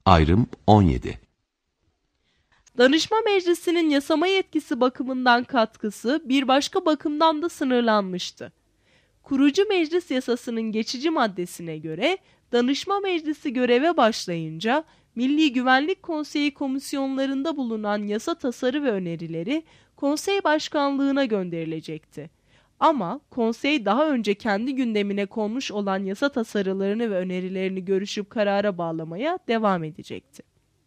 Ayrım 17. Danışma Meclisi'nin yasama yetkisi bakımından katkısı bir başka bakımdan da sınırlanmıştı. Kurucu Meclis Yasası'nın geçici maddesine göre Danışma Meclisi göreve başlayınca Milli Güvenlik Konseyi komisyonlarında bulunan yasa tasarı ve önerileri konsey başkanlığına gönderilecekti. Ama konsey daha önce kendi gündemine konmuş olan yasa tasarılarını ve önerilerini görüşüp karara bağlamaya devam edecekti.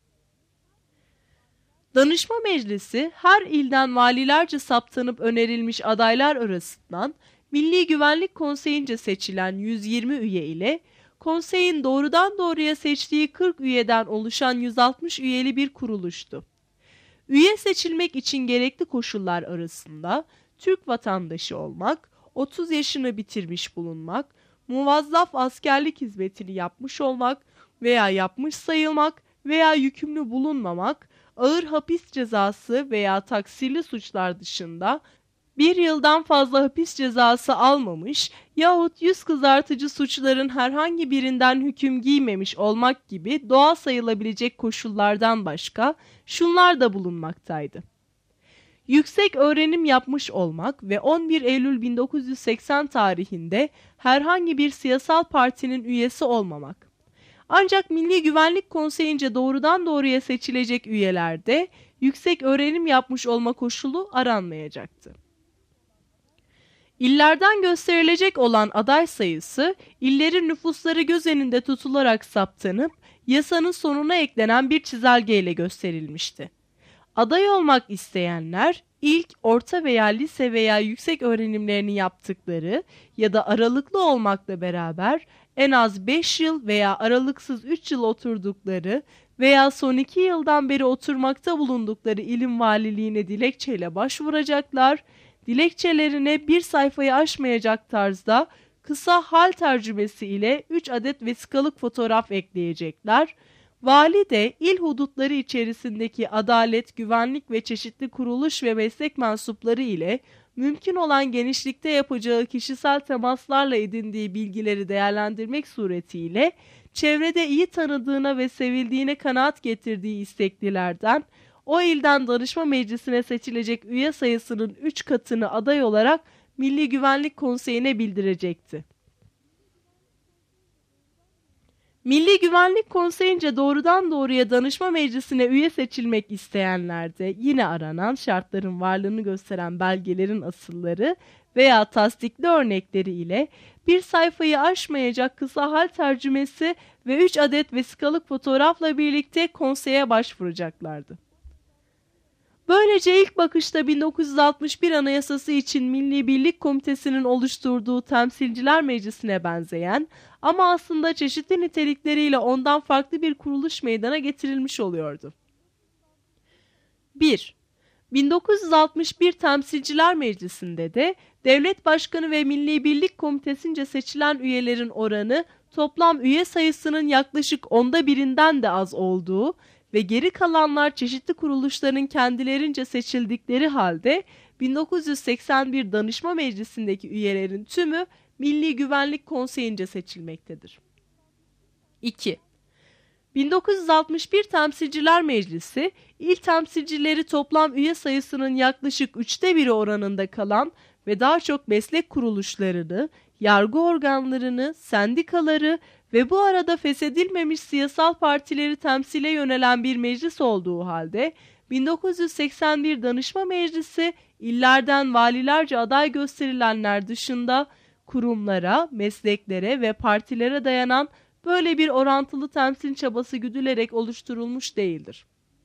Danışma Meclisi her ilden valilerce saptanıp önerilmiş adaylar arasından Milli Güvenlik Konseyi'nce seçilen 120 üye ile konseyin doğrudan doğruya seçtiği 40 üyeden oluşan 160 üyeli bir kuruluştu. Üye seçilmek için gerekli koşullar arasında Türk vatandaşı olmak, 30 yaşını bitirmiş bulunmak, muvazzaf askerlik hizmetini yapmış olmak veya yapmış sayılmak veya yükümlü bulunmamak, ağır hapis cezası veya taksirli suçlar dışında 1 yıldan fazla hapis cezası almamış yahut yüz kızartıcı suçların herhangi birinden hüküm giymemiş olmak gibi doğal sayılabilecek koşullardan başka şunlar da bulunmaktaydı. Yüksek öğrenim yapmış olmak ve 11 Eylül 1980 tarihinde herhangi bir siyasal partinin üyesi olmamak. Ancak Milli Güvenlik Konseyi'nce doğrudan doğruya seçilecek üyelerde yüksek öğrenim yapmış olma koşulu aranmayacaktı. İllerden gösterilecek olan aday sayısı, illerin nüfusları göz önünde tutularak saptanıp yasanın sonuna eklenen bir çizelgeyle gösterilmişti. Aday olmak isteyenler ilk, orta veya lise veya yüksek öğrenimlerini yaptıkları ya da aralıklı olmakla beraber en az 5 yıl veya aralıksız 3 yıl oturdukları veya son 2 yıldan beri oturmakta bulundukları ilim valiliğine dilekçeyle başvuracaklar, dilekçelerine bir sayfayı aşmayacak tarzda kısa hal tercümesi ile 3 adet vesikalık fotoğraf ekleyecekler. Vali de il hudutları içerisindeki adalet, güvenlik ve çeşitli kuruluş ve meslek mensupları ile mümkün olan genişlikte yapacağı kişisel temaslarla edindiği bilgileri değerlendirmek suretiyle çevrede iyi tanıdığına ve sevildiğine kanaat getirdiği isteklilerden o ilden danışma meclisine seçilecek üye sayısının 3 katını aday olarak Milli Güvenlik Konseyi'ne bildirecekti. Milli Güvenlik Konseyi'nce doğrudan doğruya danışma meclisine üye seçilmek isteyenlerde yine aranan şartların varlığını gösteren belgelerin asılları veya tasdikli örnekleri ile bir sayfayı aşmayacak kısa hal tercümesi ve 3 adet vesikalık fotoğrafla birlikte konseye başvuracaklardı. Böylece ilk bakışta 1961 Anayasası için Milli Birlik Komitesi'nin oluşturduğu Temsilciler Meclisi'ne benzeyen ama aslında çeşitli nitelikleriyle ondan farklı bir kuruluş meydana getirilmiş oluyordu. 1. 1961 Temsilciler Meclisi'nde de Devlet Başkanı ve Milli Birlik Komitesi'nce seçilen üyelerin oranı toplam üye sayısının yaklaşık 1/10'den de az olduğu ve geri kalanlar çeşitli kuruluşların kendilerince seçildikleri halde 1981 Danışma Meclisi'ndeki üyelerin tümü Milli Güvenlik Konseyi'nce seçilmektedir. 2. 1961 Temsilciler Meclisi, il temsilcileri toplam üye sayısının yaklaşık 1/3 oranında kalan ve daha çok meslek kuruluşlarını, yargı organlarını, sendikaları ve bu arada feshedilmemiş siyasal partileri temsile yönelen bir meclis olduğu halde 1981 Danışma Meclisi illerden valilerce aday gösterilenler dışında kurumlara, mesleklere ve partilere dayanan böyle bir orantılı temsil çabası güdülerek oluşturulmuş değildir.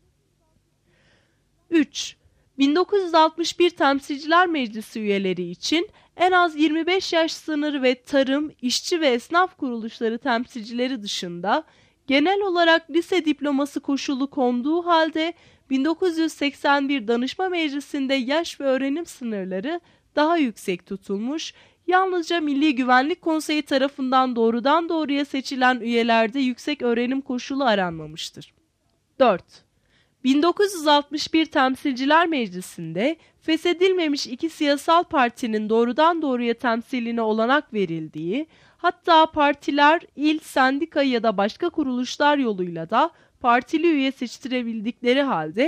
3. 1961 Temsilciler Meclisi üyeleri için en az 25 yaş sınırı ve tarım, işçi ve esnaf kuruluşları temsilcileri dışında genel olarak lise diploması koşulu konduğu halde 1981 Danışma Meclisi'nde yaş ve öğrenim sınırları daha yüksek tutulmuş, yalnızca Milli Güvenlik Konseyi tarafından doğrudan doğruya seçilen üyelerde yüksek öğrenim koşulu aranmamıştır. 4. 1961 Temsilciler Meclisi'nde feshedilmemiş 2 siyasal partinin doğrudan doğruya temsiline olanak verildiği, hatta partiler, il, sendika ya da başka kuruluşlar yoluyla da partili üye seçtirebildikleri halde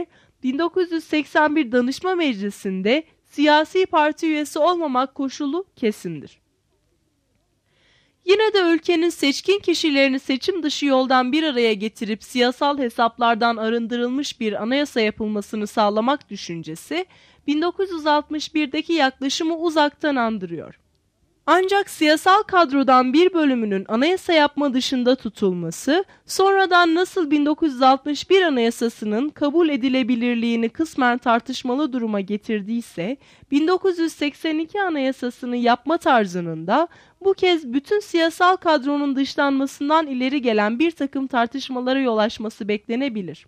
1981 Danışma Meclisi'nde siyasi parti üyesi olmamak koşulu kesindir. Yine de ülkenin seçkin kişilerini seçim dışı yoldan bir araya getirip siyasal hesaplardan arındırılmış bir anayasa yapılmasını sağlamak düşüncesi 1961'deki yaklaşımı uzaktan andırıyor. Ancak siyasal kadrodan bir bölümünün anayasa yapma dışında tutulması, sonradan nasıl 1961 Anayasası'nın kabul edilebilirliğini kısmen tartışmalı duruma getirdiyse, 1982 Anayasası'nı yapma tarzının da bu kez bütün siyasal kadronun dışlanmasından ileri gelen bir takım tartışmalara yol açması beklenebilir.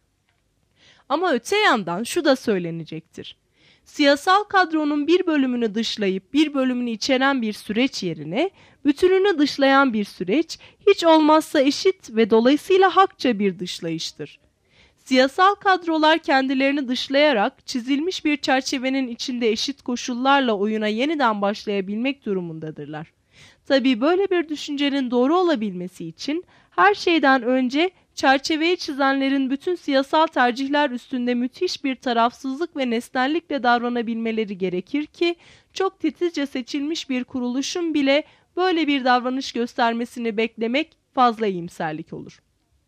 Ama öte yandan şu da söylenecektir. Siyasal kadronun bir bölümünü dışlayıp bir bölümünü içeren bir süreç yerine bütününü dışlayan bir süreç hiç olmazsa eşit ve dolayısıyla hakça bir dışlayıştır. Siyasal kadrolar kendilerini dışlayarak çizilmiş bir çerçevenin içinde eşit koşullarla oyuna yeniden başlayabilmek durumundadırlar. Tabii böyle bir düşüncenin doğru olabilmesi için her şeyden önce çerçeveyi çizenlerin bütün siyasal tercihler üstünde müthiş bir tarafsızlık ve nesnellikle davranabilmeleri gerekir ki çok titizce seçilmiş bir kuruluşun bile böyle bir davranış göstermesini beklemek fazla iyimserlik olur.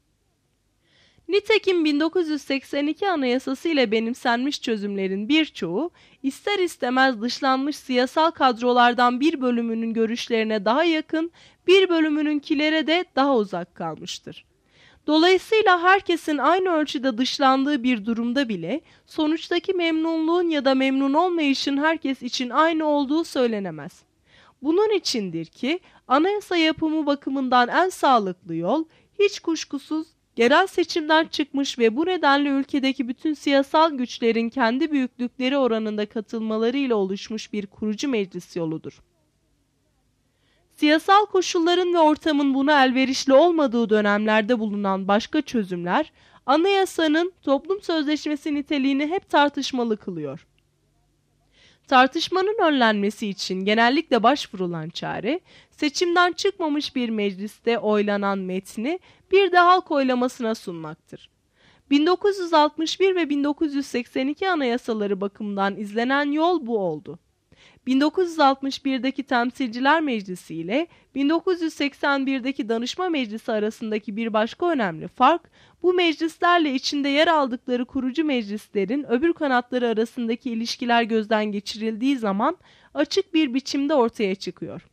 Nitekim 1982 Anayasası ile benimsenmiş çözümlerin birçoğu ister istemez dışlanmış siyasal kadrolardan bir bölümünün görüşlerine daha yakın, bir bölümününkilere de daha uzak kalmıştır. Dolayısıyla herkesin aynı ölçüde dışlandığı bir durumda bile sonuçtaki memnunluğun ya da memnun olmayışın herkes için aynı olduğu söylenemez. Bunun içindir ki anayasa yapımı bakımından en sağlıklı yol hiç kuşkusuz yerel seçimden çıkmış ve bu nedenle ülkedeki bütün siyasal güçlerin kendi büyüklükleri oranında katılmalarıyla oluşmuş bir kurucu meclis yoludur. Siyasal koşulların ve ortamın buna elverişli olmadığı dönemlerde bulunan başka çözümler, anayasanın toplum sözleşmesi niteliğini hep tartışmalı kılıyor. Tartışmanın önlenmesi için genellikle başvurulan çare, seçimden çıkmamış bir mecliste oylanan metni bir de halk oylamasına sunmaktır. 1961 ve 1982 anayasaları bakımından izlenen yol bu oldu. 1961'deki Temsilciler Meclisi ile 1981'deki Danışma Meclisi arasındaki bir başka önemli fark, bu meclislerle içinde yer aldıkları kurucu meclislerin öbür kanatları arasındaki ilişkiler gözden geçirildiği zaman açık bir biçimde ortaya çıkıyor.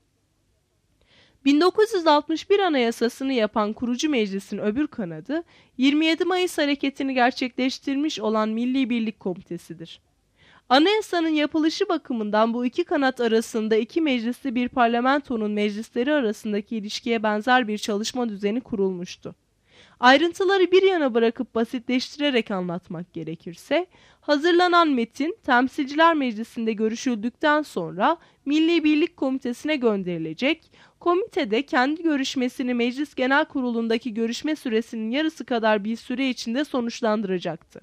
1961 Anayasası'nı yapan kurucu meclisin öbür kanadı, 27 Mayıs hareketini gerçekleştirmiş olan Milli Birlik Komitesi'dir. Anayasanın yapılışı bakımından bu iki kanat arasında iki meclisli bir parlamentonun meclisleri arasındaki ilişkiye benzer bir çalışma düzeni kurulmuştu. Ayrıntıları bir yana bırakıp basitleştirerek anlatmak gerekirse, hazırlanan metin Temsilciler Meclisi'nde görüşüldükten sonra Milli Birlik Komitesi'ne gönderilecek, komitede kendi görüşmesini Meclis Genel Kurulu'ndaki görüşme süresinin yarısı kadar bir süre içinde sonuçlandıracaktı.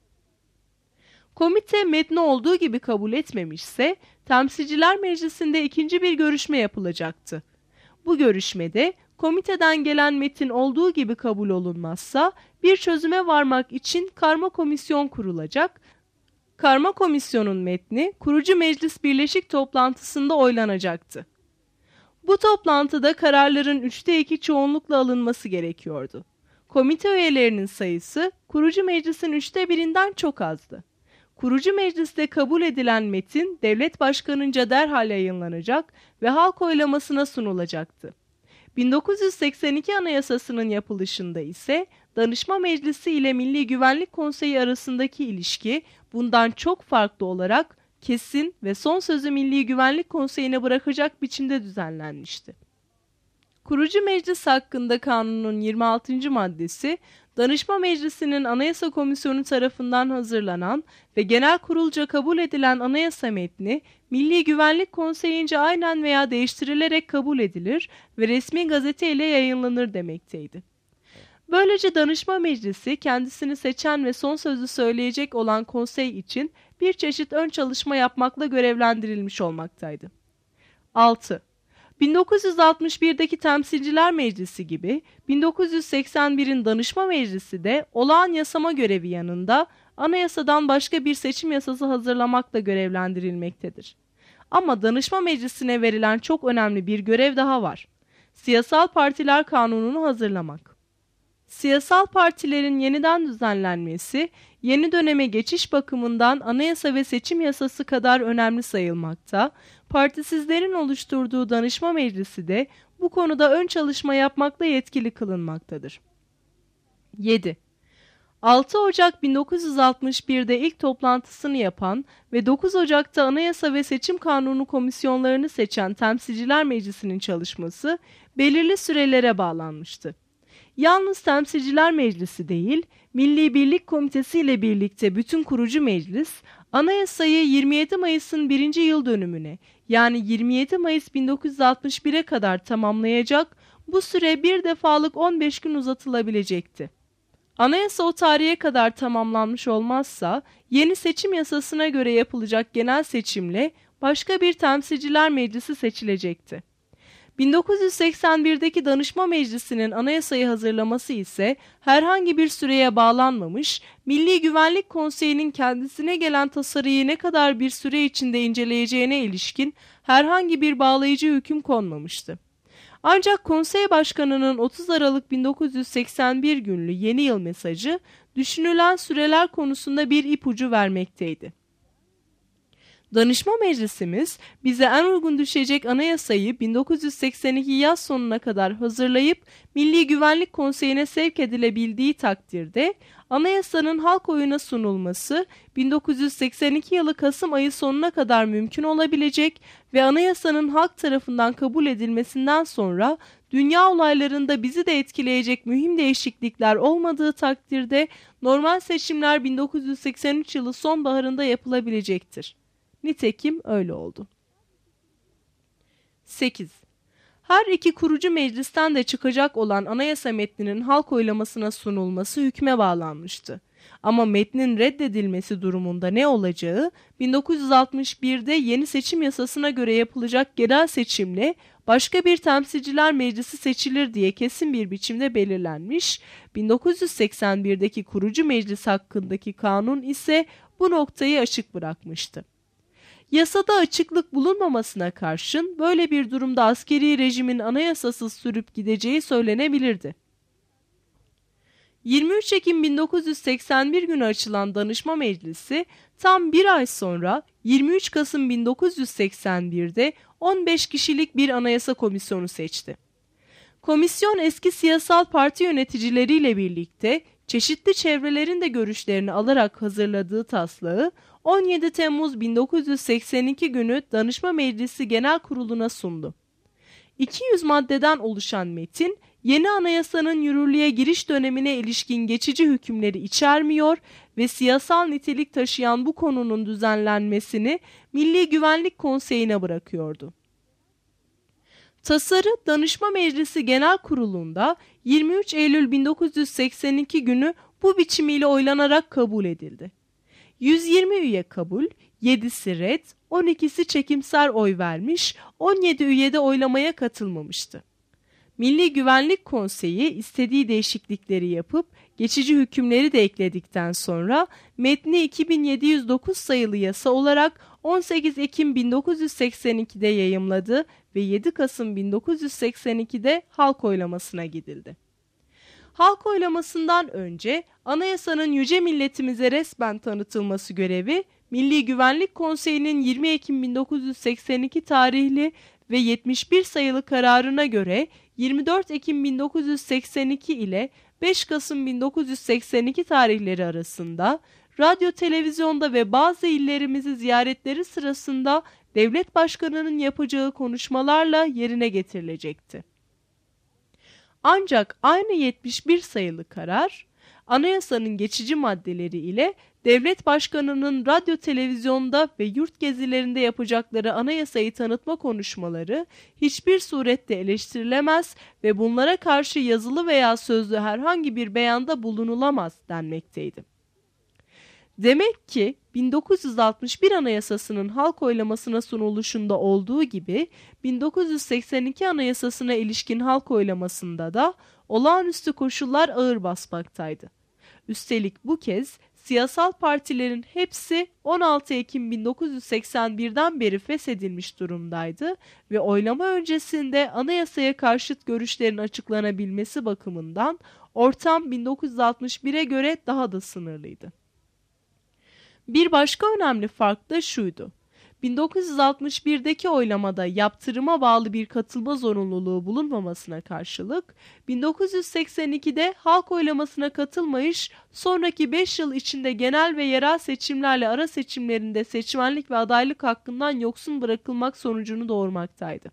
Komite metni olduğu gibi kabul etmemişse, Temsilciler Meclisi'nde ikinci bir görüşme yapılacaktı. Bu görüşmede komiteden gelen metin olduğu gibi kabul olunmazsa bir çözüme varmak için karma komisyon kurulacak. Karma komisyonun metni kurucu meclis birleşik toplantısında oylanacaktı. Bu toplantıda kararların 2/3 çoğunlukla alınması gerekiyordu. Komite üyelerinin sayısı kurucu meclisin 1/3'den çok azdı. Kurucu mecliste kabul edilen metin devlet başkanınca derhal yayınlanacak ve halk oylamasına sunulacaktı. 1982 Anayasası'nın yapılışında ise Danışma Meclisi ile Milli Güvenlik Konseyi arasındaki ilişki bundan çok farklı olarak kesin ve son sözü Milli Güvenlik Konseyi'ne bırakacak biçimde düzenlenmişti. Kurucu Meclis hakkında kanunun 26. maddesi, Danışma Meclisi'nin Anayasa Komisyonu tarafından hazırlanan ve genel kurulca kabul edilen anayasa metni, Milli Güvenlik Konseyi'nce aynen veya değiştirilerek kabul edilir ve resmi gazete ile yayınlanır demekteydi. Böylece Danışma Meclisi kendisini seçen ve son sözü söyleyecek olan konsey için bir çeşit ön çalışma yapmakla görevlendirilmiş olmaktaydı. 6. 1961'deki Temsilciler Meclisi gibi 1981'in Danışma Meclisi de olağan yasama görevi yanında anayasadan başka bir seçim yasası hazırlamakla görevlendirilmektedir. Ama Danışma Meclisi'ne verilen çok önemli bir görev daha var. Siyasal Partiler Kanunu'nu hazırlamak. Siyasal partilerin yeniden düzenlenmesi, yeni döneme geçiş bakımından anayasa ve seçim yasası kadar önemli sayılmakta, partisizlerin oluşturduğu danışma meclisi de bu konuda ön çalışma yapmakla yetkili kılınmaktadır. 7. 6 Ocak 1961'de ilk toplantısını yapan ve 9 Ocak'ta Anayasa ve Seçim Kanunu komisyonlarını seçen Temsilciler Meclisi'nin çalışması belirli sürelere bağlanmıştı. Yalnız Temsilciler Meclisi değil, Milli Birlik Komitesi ile birlikte bütün kurucu meclis, anayasayı 27 Mayıs'ın 1. yıl dönümüne, yani 27 Mayıs 1961'e kadar tamamlayacak, bu süre bir defalık 15 gün uzatılabilecekti. Anayasa o tarihe kadar tamamlanmış olmazsa, yeni seçim yasasına göre yapılacak genel seçimle başka bir Temsilciler Meclisi seçilecekti. 1981'deki Danışma Meclisi'nin anayasayı hazırlaması ise herhangi bir süreye bağlanmamış, Milli Güvenlik Konseyi'nin kendisine gelen tasarıyı ne kadar bir süre içinde inceleyeceğine ilişkin herhangi bir bağlayıcı hüküm konmamıştı. Ancak Konsey Başkanı'nın 30 Aralık 1981 günlü yeni yıl mesajı düşünülen süreler konusunda bir ipucu vermekteydi. Danışma Meclisimiz bize en uygun düşecek anayasayı 1982 yaz sonuna kadar hazırlayıp Milli Güvenlik Konseyi'ne sevk edilebildiği takdirde anayasanın halk oyuna sunulması 1982 yılı Kasım ayı sonuna kadar mümkün olabilecek ve anayasanın halk tarafından kabul edilmesinden sonra dünya olaylarında bizi de etkileyecek mühim değişiklikler olmadığı takdirde normal seçimler 1983 yılı sonbaharında yapılabilecektir. Nitekim öyle oldu. 8. Her iki kurucu meclisten de çıkacak olan anayasa metninin halk oylamasına sunulması hükme bağlanmıştı. Ama metnin reddedilmesi durumunda ne olacağı 1961'de yeni seçim yasasına göre yapılacak genel seçimle başka bir temsilciler meclisi seçilir diye kesin bir biçimde belirlenmiş, 1981'deki kurucu meclis hakkındaki kanun ise bu noktayı açık bırakmıştı. Yasada açıklık bulunmamasına karşın böyle bir durumda askeri rejimin anayasasız sürüp gideceği söylenebilirdi. 23 Ekim 1981 günü açılan Danışma Meclisi tam bir ay sonra 23 Kasım 1981'de 15 kişilik bir anayasa komisyonu seçti. Komisyon eski siyasal parti yöneticileriyle birlikte çeşitli çevrelerin de görüşlerini alarak hazırladığı taslağı 17 Temmuz 1982 günü Danışma Meclisi Genel Kurulu'na sundu. 200 maddeden oluşan metin, yeni anayasanın yürürlüğe giriş dönemine ilişkin geçici hükümleri içermiyor ve siyasal nitelik taşıyan bu konunun düzenlenmesini Milli Güvenlik Konseyi'ne bırakıyordu. Tasarı Danışma Meclisi Genel Kurulu'nda 23 Eylül 1982 günü bu biçimiyle oylanarak kabul edildi. 120 üye kabul, 7'si red, 12'si çekimser oy vermiş, 17 üye de oylamaya katılmamıştı. Milli Güvenlik Konseyi istediği değişiklikleri yapıp geçici hükümleri de ekledikten sonra metni 2709 sayılı yasa olarak 18 Ekim 1982'de yayımladı ve 7 Kasım 1982'de halk oylamasına gidildi. Halk oylamasından önce anayasanın yüce milletimize resmen tanıtılması görevi Milli Güvenlik Konseyi'nin 20 Ekim 1982 tarihli ve 71 sayılı kararına göre 24 Ekim 1982 ile 5 Kasım 1982 tarihleri arasında radyo, televizyonda ve bazı illerimizi ziyaretleri sırasında devlet başkanının yapacağı konuşmalarla yerine getirilecekti. Ancak aynı 71 sayılı karar, anayasanın geçici maddeleri ile devlet başkanının radyo, televizyonda ve yurt gezilerinde yapacakları anayasayı tanıtma konuşmaları hiçbir surette eleştirilemez ve bunlara karşı yazılı veya sözlü herhangi bir beyanda bulunulamaz denmekteydi. Demek ki 1961 Anayasası'nın halk oylamasına sunuluşunda olduğu gibi 1982 Anayasası'na ilişkin halk oylamasında da olağanüstü koşullar ağır basmaktaydı. Üstelik bu kez siyasal partilerin hepsi 16 Ekim 1981'den beri feshedilmiş durumdaydı ve oylama öncesinde anayasaya karşıt görüşlerin açıklanabilmesi bakımından ortam 1961'e göre daha da sınırlıydı. Bir başka önemli fark da şuydu. 1961'deki oylamada yaptırıma bağlı bir katılma zorunluluğu bulunmamasına karşılık 1982'de halk oylamasına katılmayış sonraki 5 yıl içinde genel ve yerel seçimlerle ara seçimlerinde seçmenlik ve adaylık hakkından yoksun bırakılmak sonucunu doğurmaktaydı.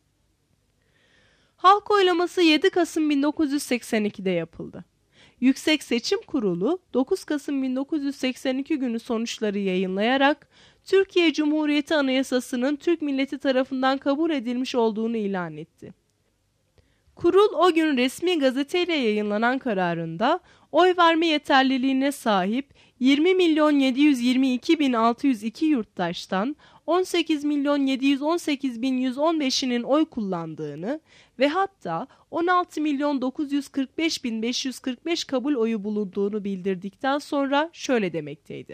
Halk oylaması 7 Kasım 1982'de yapıldı. Yüksek Seçim Kurulu 9 Kasım 1982 günü sonuçları yayınlayarak Türkiye Cumhuriyeti Anayasası'nın Türk milleti tarafından kabul edilmiş olduğunu ilan etti. Kurul o gün resmi gazeteyle yayınlanan kararında oy verme yeterliliğine sahip 20.722.602 yurttaştan 18.718.115'inin oy kullandığını ve hatta 16.945.545 kabul oyu bulunduğunu bildirdikten sonra şöyle demekteydi.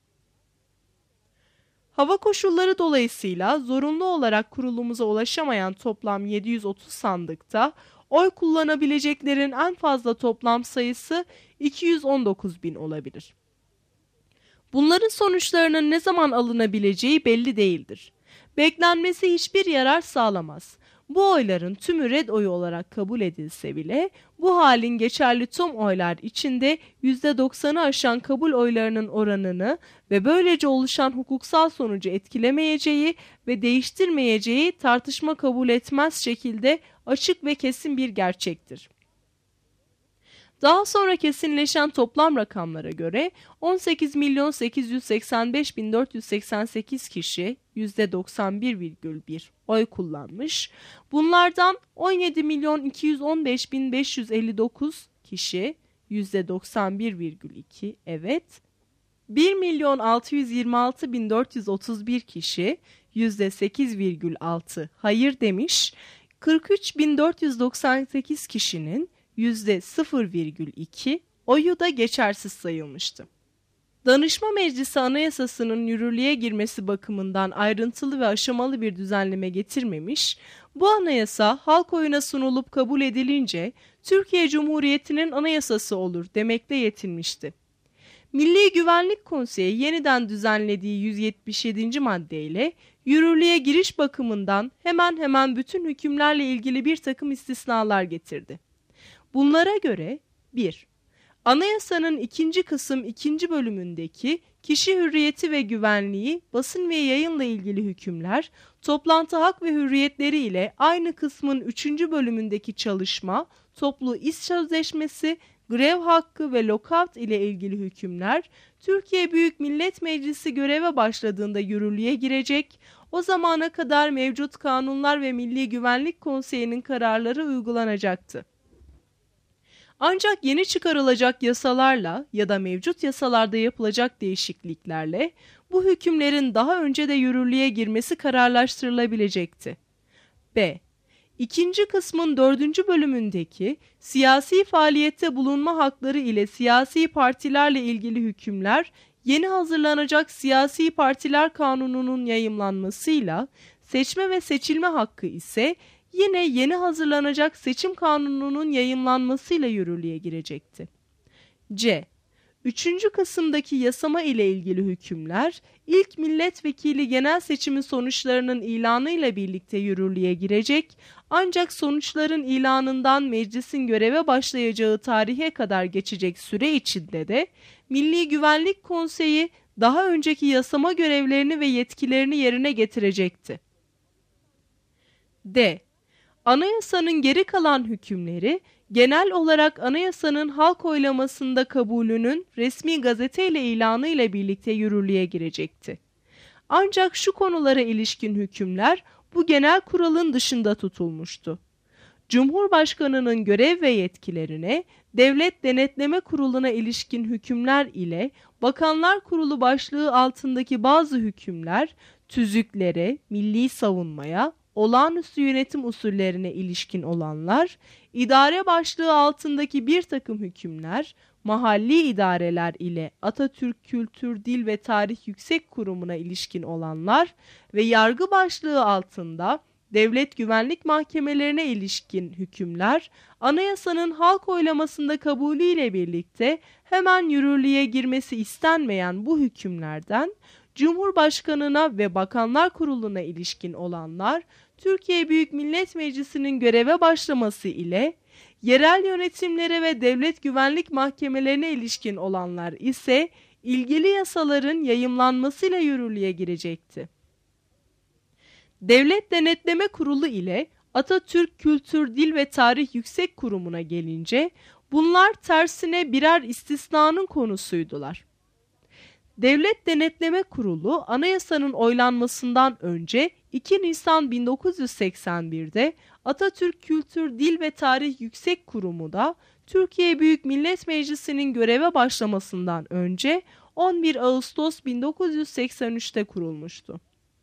Hava koşulları dolayısıyla zorunlu olarak kurulumuza ulaşamayan toplam 730 sandıkta oy kullanabileceklerin en fazla toplam sayısı 219.000 olabilir. Bunların sonuçlarının ne zaman alınabileceği belli değildir. Beklenmesi hiçbir yarar sağlamaz. Bu oyların tümü red oyu olarak kabul edilse bile bu halin geçerli tüm oylar içinde %90'ı aşan kabul oylarının oranını ve böylece oluşan hukuksal sonucu etkilemeyeceği ve değiştirmeyeceği tartışma kabul etmez şekilde açık ve kesin bir gerçektir. Daha sonra kesinleşen toplam rakamlara göre 18.885.488 kişi %91,1 oy kullanmış. Bunlardan 17.215.559 kişi %91,2 evet, 1.626.431 kişi %8,6 hayır demiş, 43.498 kişinin %0,2 oyu da geçersiz sayılmıştı. Danışma Meclisi Anayasası'nın yürürlüğe girmesi bakımından ayrıntılı ve aşamalı bir düzenleme getirmemiş, bu anayasa halk oyuna sunulup kabul edilince Türkiye Cumhuriyeti'nin anayasası olur demekle yetinmişti. Milli Güvenlik Konseyi yeniden düzenlediği 177. maddeyle yürürlüğe giriş bakımından hemen hemen bütün hükümlerle ilgili bir takım istisnalar getirdi. Bunlara göre 1. Anayasanın 2. kısım 2. bölümündeki kişi hürriyeti ve güvenliği, basın ve yayınla ilgili hükümler, toplantı hak ve hürriyetleri ile aynı kısmın 3. bölümündeki çalışma, toplu iş sözleşmesi, grev hakkı ve lockout ile ilgili hükümler, Türkiye Büyük Millet Meclisi göreve başladığında yürürlüğe girecek, o zamana kadar mevcut kanunlar ve Milli Güvenlik Konseyi'nin kararları uygulanacaktı. Ancak yeni çıkarılacak yasalarla ya da mevcut yasalarda yapılacak değişikliklerle bu hükümlerin daha önce de yürürlüğe girmesi kararlaştırılabilecekti. B. İkinci kısmın 4. bölümündeki siyasi faaliyette bulunma hakları ile siyasi partilerle ilgili hükümler yeni hazırlanacak Siyasi Partiler Kanunu'nun yayımlanmasıyla, seçme ve seçilme hakkı ise yine yeni hazırlanacak Seçim Kanunu'nun yayımlanmasıyla yürürlüğe girecekti. C. 3. kısımdaki yasama ile ilgili hükümler, ilk milletvekili genel seçimi sonuçlarının ilanıyla birlikte yürürlüğe girecek, ancak sonuçların ilanından meclisin göreve başlayacağı tarihe kadar geçecek süre içinde de Milli Güvenlik Konseyi daha önceki yasama görevlerini ve yetkilerini yerine getirecekti. D. Anayasanın geri kalan hükümleri, genel olarak anayasanın halk oylamasında kabulünün resmi gazeteyle ilanı ile birlikte yürürlüğe girecekti. Ancak şu konulara ilişkin hükümler bu genel kuralın dışında tutulmuştu. Cumhurbaşkanının görev ve yetkilerine, Devlet Denetleme Kurulu'na ilişkin hükümler ile Bakanlar Kurulu başlığı altındaki bazı hükümler, tüzüklere, milli savunmaya, olağanüstü yönetim usullerine ilişkin olanlar, idare başlığı altındaki bir takım hükümler, mahalli idareler ile Atatürk Kültür, Dil ve Tarih Yüksek Kurumu'na ilişkin olanlar ve yargı başlığı altında devlet güvenlik mahkemelerine ilişkin hükümler, anayasanın halk oylamasında kabulüyle birlikte hemen yürürlüğe girmesi istenmeyen bu hükümlerden, Cumhurbaşkanına ve Bakanlar Kurulu'na ilişkin olanlar, Türkiye Büyük Millet Meclisi'nin göreve başlaması ile, yerel yönetimlere ve devlet güvenlik mahkemelerine ilişkin olanlar ise ilgili yasaların yayımlanmasıyla yürürlüğe girecekti. Devlet Denetleme Kurulu ile Atatürk Kültür, Dil ve Tarih Yüksek Kurumu'na gelince bunlar tersine birer istisnanın konusuydular. Devlet Denetleme Kurulu anayasanın oylanmasından önce 2 Nisan 1981'de Atatürk Kültür, Dil ve Tarih Yüksek Kurumu da Türkiye Büyük Millet Meclisi'nin göreve başlamasından önce 11 Ağustos 1983'te kurulmuştu.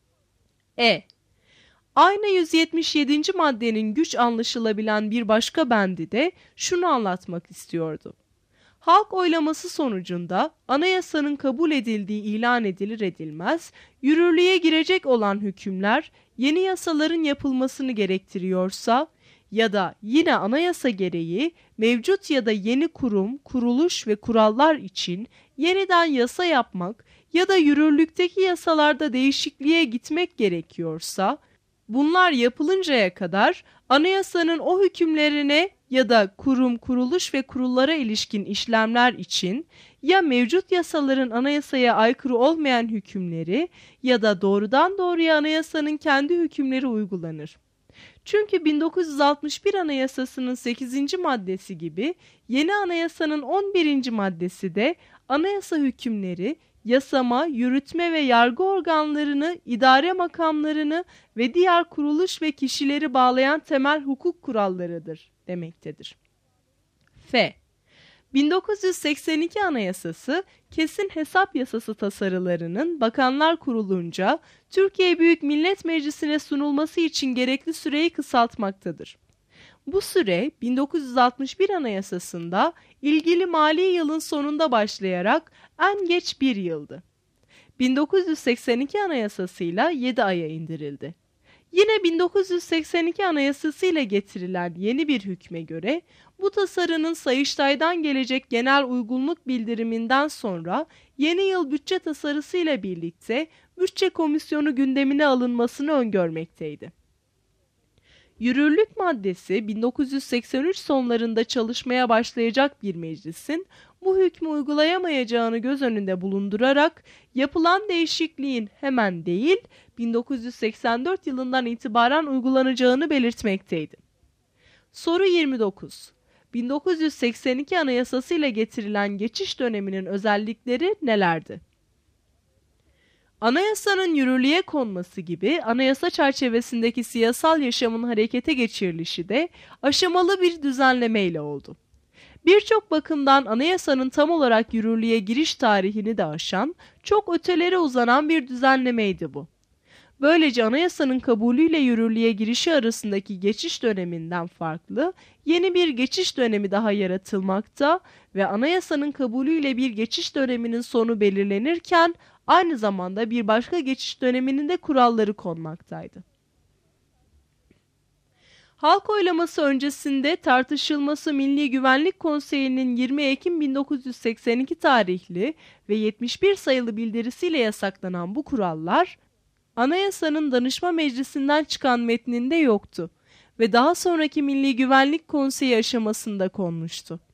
Aynı 177. maddenin güç anlaşılabilen bir başka bendi de şunu anlatmak istiyordu. Halk oylaması sonucunda anayasanın kabul edildiği ilan edilir edilmez, yürürlüğe girecek olan hükümler yeni yasaların yapılmasını gerektiriyorsa ya da yine anayasa gereği mevcut ya da yeni kurum, kuruluş ve kurallar için yeniden yasa yapmak ya da yürürlükteki yasalarda değişikliğe gitmek gerekiyorsa, bunlar yapılıncaya kadar anayasanın o hükümlerine ya da kurum, kuruluş ve kurullara ilişkin işlemler için ya mevcut yasaların anayasaya aykırı olmayan hükümleri ya da doğrudan doğruya anayasanın kendi hükümleri uygulanır. Çünkü 1961 Anayasası'nın 8. maddesi gibi yeni anayasanın 11. maddesi de anayasa hükümleri, yasama, yürütme ve yargı organlarını, idare makamlarını ve diğer kuruluş ve kişileri bağlayan temel hukuk kurallarıdır demektedir. 1982 Anayasası, kesin hesap yasası tasarılarının Bakanlar Kurulu'nca Türkiye Büyük Millet Meclisi'ne sunulması için gerekli süreyi kısaltmaktadır. Bu süre 1961 Anayasası'nda ilgili mali yılın sonunda başlayarak en geç bir yıldı. 1982 Anayasası'yla 7 aya indirildi. Yine 1982 Anayasası ile getirilen yeni bir hükme göre bu tasarının Sayıştay'dan gelecek genel uygunluk bildiriminden sonra yeni yıl bütçe tasarısı ile birlikte bütçe komisyonu gündemine alınmasını öngörmekteydi. Yürürlük maddesi 1983 sonlarında çalışmaya başlayacak bir meclisin bu hükmü uygulayamayacağını göz önünde bulundurarak yapılan değişikliğin hemen değil 1984 yılından itibaren uygulanacağını belirtmekteydi. Soru 29. 1982 Anayasası ile getirilen geçiş döneminin özellikleri nelerdi? Anayasanın yürürlüğe konması gibi anayasa çerçevesindeki siyasal yaşamın harekete geçirilişi de aşamalı bir düzenlemeyle oldu. Birçok bakımdan anayasanın tam olarak yürürlüğe giriş tarihini de aşan, çok ötelere uzanan bir düzenlemeydi bu. Böylece anayasanın kabulüyle yürürlüğe girişi arasındaki geçiş döneminden farklı, yeni bir geçiş dönemi daha yaratılmakta ve anayasanın kabulüyle bir geçiş döneminin sonu belirlenirken, aynı zamanda bir başka geçiş döneminin de kuralları konmaktaydı. Halk oylaması öncesinde tartışılması Milli Güvenlik Konseyi'nin 20 Ekim 1982 tarihli ve 71 sayılı bildirisiyle yasaklanan bu kurallar, Anayasanın Danışma Meclisi'nden çıkan metninde yoktu ve daha sonraki Milli Güvenlik Konseyi aşamasında konmuştu.